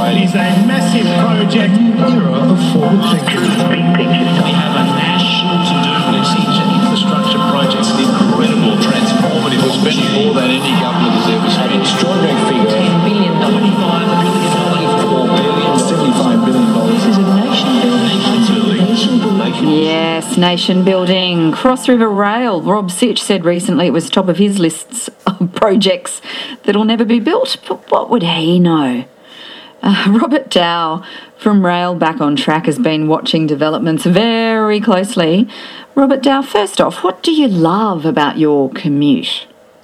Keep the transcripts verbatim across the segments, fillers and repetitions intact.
It is a massive project. Era of forward thinking. We have a national to-do list in infrastructure projects, incredible, transformative. We're spending more than any government has ever spent. An extraordinary figure. ten billion dollars. twenty-five billion dollars. four billion dollars. seventy-five billion dollars. This is a nation building. Nation building. Nation building. Yes, nation building. Cross River Rail. Rob Sitch said recently it was top of his lists of projects that'll never be built. But what would he know? Uh, Robert Dow from Rail Back on Track has been watching developments very closely. Robert Dow, first off, what do you love about your commute?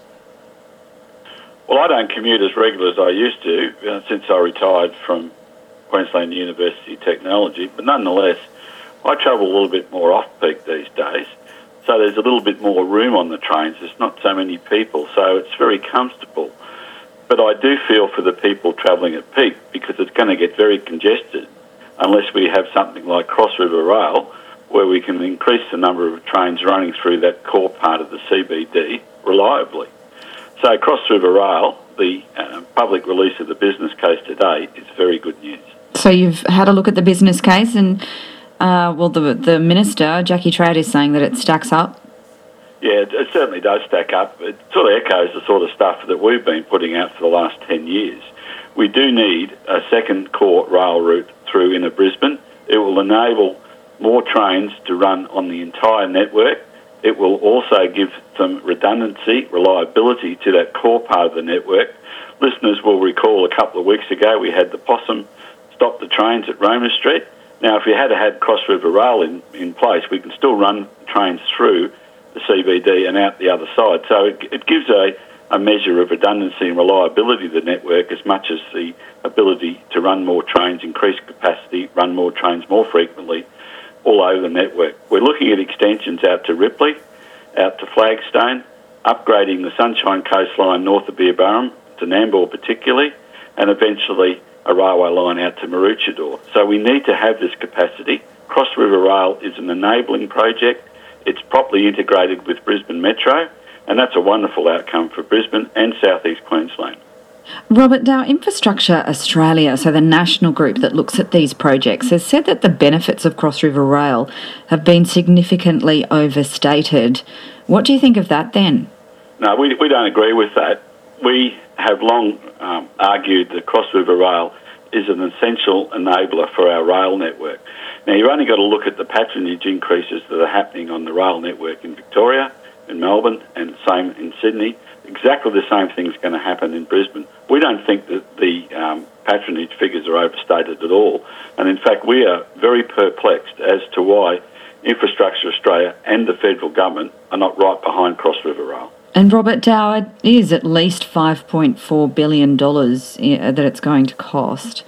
Well, I don't commute as regular as I used to uh, since I retired from Queensland University Technology, but nonetheless, I travel a little bit more off-peak these days, so there's a little bit more room on the trains. There's not so many people, so it's very comfortable. But I do feel for the people travelling at peak because it's going to get very congested unless we have something like Cross River Rail where we can increase the number of trains running through that core part of the C B D reliably. So Cross River Rail, the uh, public release of the business case today, is very good news. So you've had a look at the business case and, uh, well, the the Minister, Jackie Trad, is saying that it stacks up. Yeah, it, it certainly does stack up. It sort of echoes the sort of stuff that we've been putting out for the last ten years. We do need a second core rail route through inner Brisbane. It will enable more trains to run on the entire network. It will also give some redundancy, reliability to that core part of the network. Listeners will recall a couple of weeks ago we had the possum stop the trains at Roma Street. Now, if you had had Cross River Rail in, in place, we can still run trains through the C B D and out the other side. So it, it gives a, a measure of redundancy and reliability to the network as much as the ability to run more trains, increase capacity, run more trains more frequently all over the network. We're looking at extensions out to Ripley, out to Flagstone, upgrading the Sunshine Coastline north of Beerburrum to Nambour particularly, and eventually a railway line out to Maroochydore. So we need to have this capacity. Cross River Rail is an enabling project. It's properly integrated with Brisbane Metro, and that's a wonderful outcome for Brisbane and South East Queensland. Robert Dow, Infrastructure Australia, so the national group that looks at these projects, has said that the benefits of Cross River Rail have been significantly overstated. What do you think of that then? No, we, we don't agree with that. We have long um, argued that Cross River Rail is an essential enabler for our rail network. Now, you've only got to look at the patronage increases that are happening on the rail network in Victoria, in Melbourne, and the same in Sydney. Exactly the same thing is going to happen in Brisbane. We don't think that the um, patronage figures are overstated at all. And in fact, we are very perplexed as to why Infrastructure Australia and the federal government are not right behind Cross River Rail. And Robert Dow, it is at least five point four billion dollars that it's going to cost.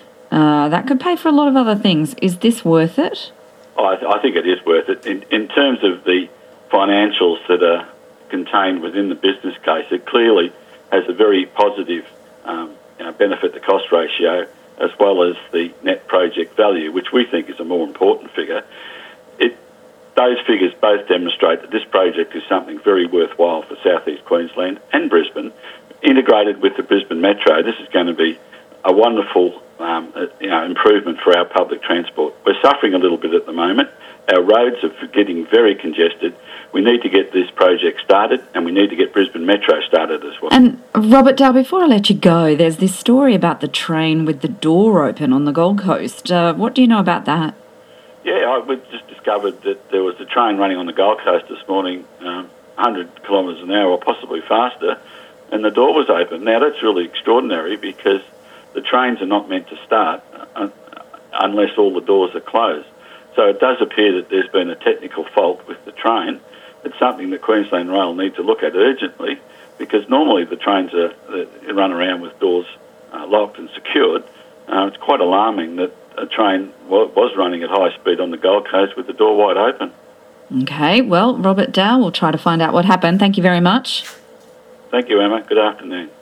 Uh, that could pay for a lot of other things. Is this worth it? Oh, I, th- I think it is worth it. In, in terms of the financials that are contained within the business case, it clearly has a very positive um, you know, benefit to cost ratio as well as the net project value, which we think is a more important figure. It, those figures both demonstrate that this project is something very worthwhile for South East Queensland and Brisbane. Integrated with the Brisbane Metro, this is going to be a wonderful um, you know, improvement for our public transport. We're suffering a little bit at the moment. Our roads are getting very congested. We need to get this project started, and we need to get Brisbane Metro started as well. And Robert Dow, before I let you go, there's this story about the train with the door open on the Gold Coast. Uh, what do you know about that? Yeah, I we just discovered that there was a train running on the Gold Coast this morning, um, one hundred kilometres an hour or possibly faster, and the door was open. Now, that's really extraordinary because the trains are not meant to start uh, unless all the doors are closed. So it does appear that there's been a technical fault with the train. It's something that Queensland Rail need to look at urgently because normally the trains are uh, run around with doors uh, locked and secured. Uh, it's quite alarming that a train w- was running at high speed on the Gold Coast with the door wide open. Okay, well, Robert Dow, we'll try to find out what happened. Thank you very much. Thank you, Emma. Good afternoon.